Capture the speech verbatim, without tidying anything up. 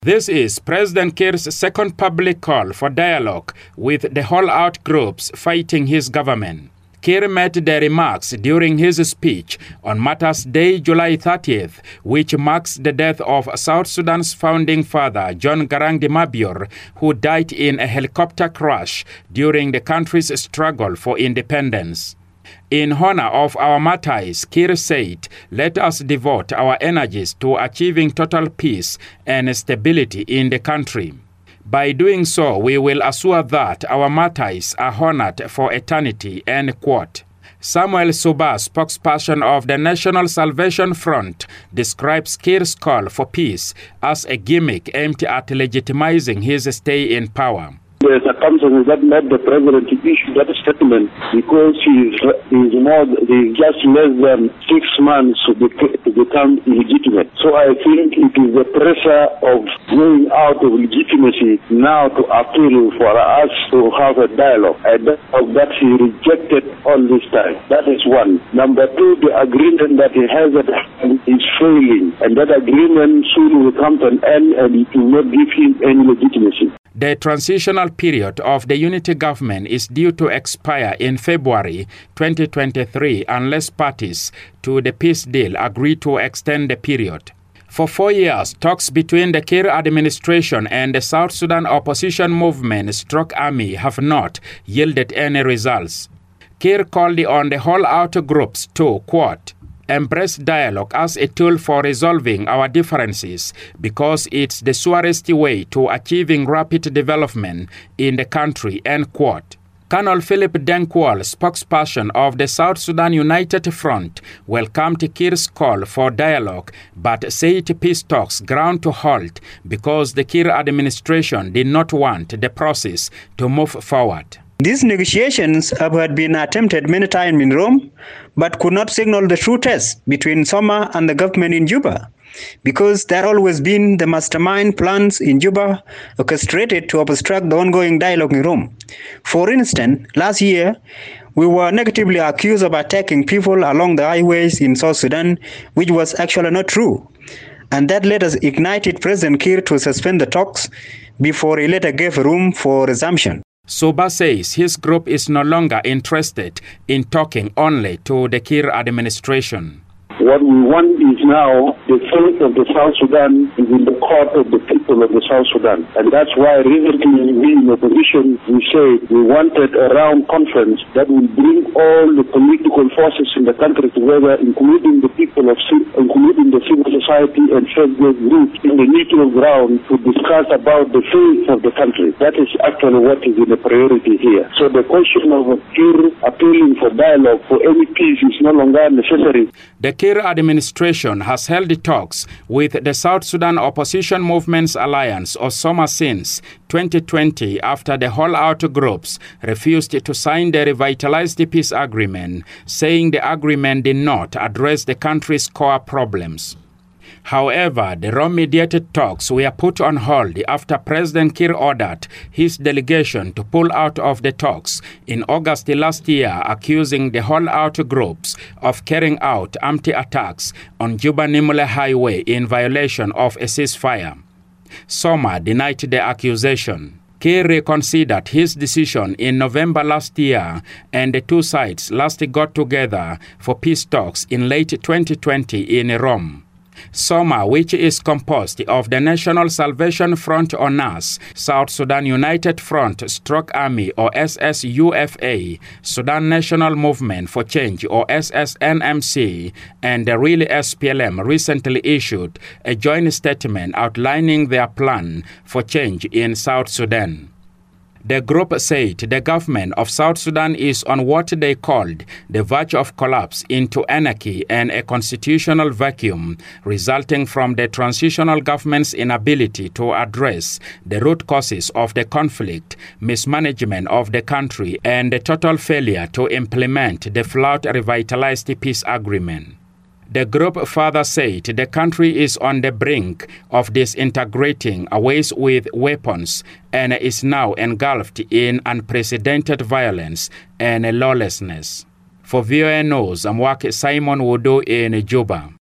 This is President Kiir's second public call for dialogue with the all-out groups fighting his government. Kiir made the remarks during his speech on Martyrs' Day, July thirtieth, which marks the death of South Sudan's founding father, John Garang de Mabior, who died in a helicopter crash during the country's struggle for independence. In honor of our martyrs, Kiir said, "Let us devote our energies to achieving total peace and stability in the country. By doing so, we will assure that our martyrs are honored for eternity." End quote. Samuel Suba, spokesperson of the National Salvation Front, describes Kiir's call for peace as a gimmick aimed at legitimizing his stay in power. The circumstances that led the president to issue that statement because he is, he is more, he is just less than six months to, be, to become illegitimate. So I think it is the pressure of going out of legitimacy now to appeal for us to have a dialogue, a dialogue that he rejected all this time. That is one. Number two, the agreement that he has at hand is failing, and that agreement soon will come to an end and it will not give him any legitimacy. The transitional period of the unity government is due to expire in February twenty twenty-three unless parties to the peace deal agree to extend the period. For four years, talks between the Kiir administration and the South Sudan opposition movement struck army have not yielded any results. Kiir called on the all-out groups to, quote, "embrace dialogue as a tool for resolving our differences because it's the surest way to achieving rapid development in the country," end quote. Colonel Philip Denkwall, spokesperson of the South Sudan United Front, welcomed Kiir's call for dialogue but said peace talks ground to halt because the Kiir administration did not want the process to move forward. These negotiations have been attempted many times in Rome, but could not signal the true test between Soma and the government in Juba, because there always been the mastermind plans in Juba orchestrated to obstruct the ongoing dialogue in Rome. For instance, last year, we were negatively accused of attacking people along the highways in South Sudan, which was actually not true. And that led us ignited President Kiir to suspend the talks before he later gave room for resumption. Suba says his group is no longer interested in talking only to the Kiir administration. What we want is now the fate of the South Sudan is in the court of the people of the South Sudan. And that's why recently we in opposition, we said we wanted a round conference that will bring all the political forces in the country together, including the people of, including the civil society and faith-based groups in the neutral ground to discuss about the fate of the country. That is actually what is in the priority here. So the question of Kiir appealing for dialogue for any peace is no longer necessary. The Kiir administration has held talks with the South Sudan Opposition Movements Alliance, or SOMA, since twenty twenty after the all-out groups refused to sign the revitalized peace agreement, saying the agreement did not address the country's core problems. However, the Rome-mediated talks were put on hold after President Kiir ordered his delegation to pull out of the talks in August last year, accusing the all-out groups of carrying out empty attacks on Juba-Nimule Highway in violation of a ceasefire. Soma denied the accusation. Kiir reconsidered his decision in November last year, and the two sides last got together for peace talks in late twenty twenty in Rome. Soma, which is composed of the National Salvation Front or N A S, South Sudan United Front Stroke Army or S S U F A, Sudan National Movement for Change or S S N M C, and the Really S P L M recently issued a joint statement outlining their plan for change in South Sudan. The group said the government of South Sudan is on what they called the verge of collapse into anarchy and a constitutional vacuum resulting from the transitional government's inability to address the root causes of the conflict, mismanagement of the country, and the total failure to implement the flawed revitalized peace agreement. The group further said the country is on the brink of disintegrating ways with weapons and is now engulfed in unprecedented violence and lawlessness. For V O A News, I'm Waki Simon Wodo in Juba.